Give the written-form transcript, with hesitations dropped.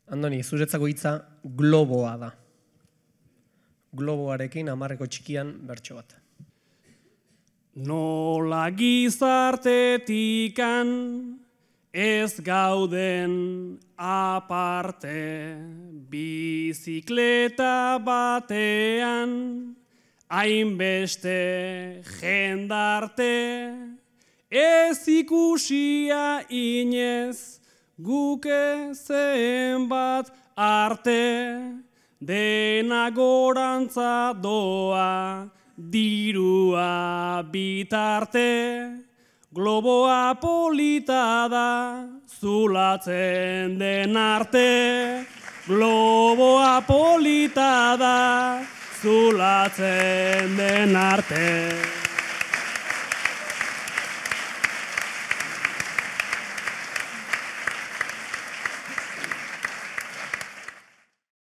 Andoni, zuretzako hitza globoa da. Globoarekin 10eko txikian bertso bat. Nola gizartetikan ez gauden aparte, bizikleta batean hainbeste jendarte, ez ikusia inez guke zenbat arte, dena gorantza doa, dirua bitarte, globoa polita da, zulatzen den arte, globoa polita da, zulatzen den arte.